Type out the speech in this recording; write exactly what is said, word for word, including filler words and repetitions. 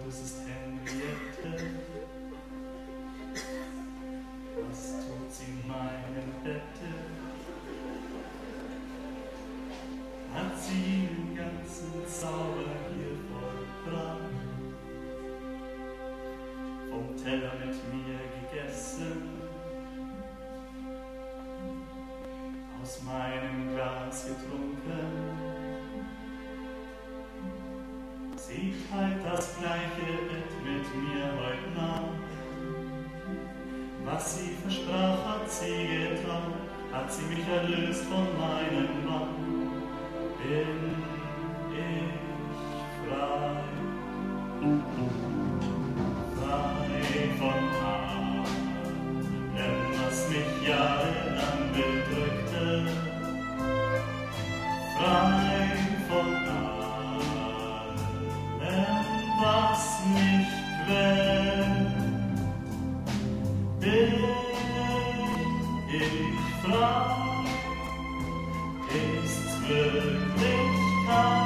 es ist Henriette. Was tut sie in meinem Bette? Hat sie den ganzen Zauber hier vollbracht? Vom Teller mit mir gegessen, aus meinem Glas getrunken. Sie teilt das gleiche Bett mit mir heut Nacht. Was sie versprach, hat sie getan, hat sie mich erlöst von meinem Mann. Bin ich frei, frei von allem, was mich jahrelang bedrückte, frei von allem, was mich quält. Bin ich frei, ist's Wirklichkeit?